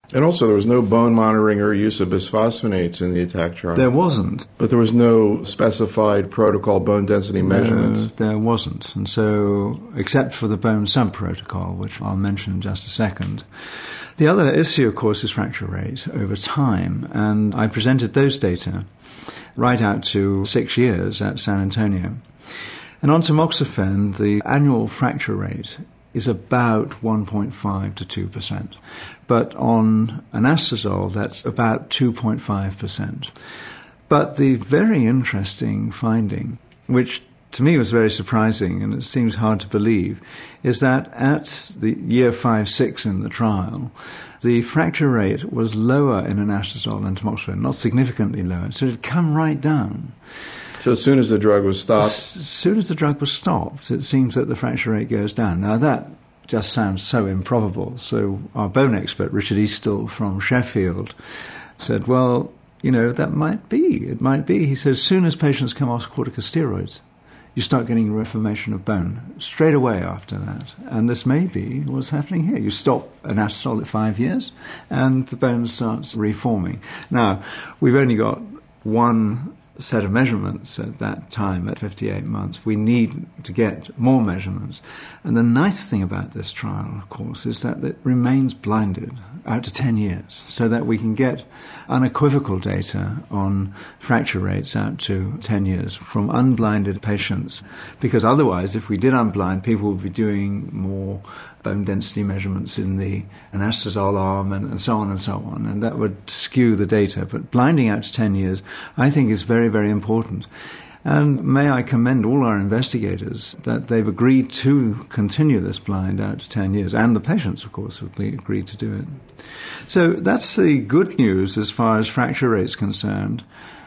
And also there was no bone monitoring or use of bisphosphonates in the ATTACK trial. There wasn't. But there was no specified protocol bone density measurements. No, there wasn't. And so, except for the bone sub-protocol, which I'll mention in just a second. The other issue, of course, is fracture rate over time. And I presented those data right out to 6 years at San Antonio. And on tamoxifen, the annual fracture rate is about 1.5 to 2%. But on anastrozole, that's about 2.5%. But the very interesting finding, which to me was very surprising and it seems hard to believe, is that at the year 5-6 in the trial, the fracture rate was lower in anastrozole than tamoxifen, not significantly lower. So it had come right down. So as soon as the drug was stopped? As soon as the drug was stopped, it seems that the fracture rate goes down. Now that just sounds so improbable. So our bone expert, Richard Eastill from Sheffield, said, well, you know, that might be. It might be. He says, as soon as patients come off corticosteroids, you start getting reformation of bone straight away after that. And this may be what's happening here. You stop anastrozole at 5 years, and the bone starts reforming. Now, we've only got one set of measurements at that time at 58 months. We need to get more measurements. And the nice thing about this trial, of course, is that it remains blinded out to 10 years so that we can get unequivocal data on fracture rates out to 10 years from unblinded patients. Because otherwise, if we did unblind, people would be doing more bone density measurements in the anastrozole arm and so on and so on, and that would skew the data. But blinding out to 10 years, I think, is very, very important. And may I commend all our investigators that they've agreed to continue this blind out to 10 years, and the patients, of course, have agreed to do it. So that's the good news as far as fracture rate's concerned.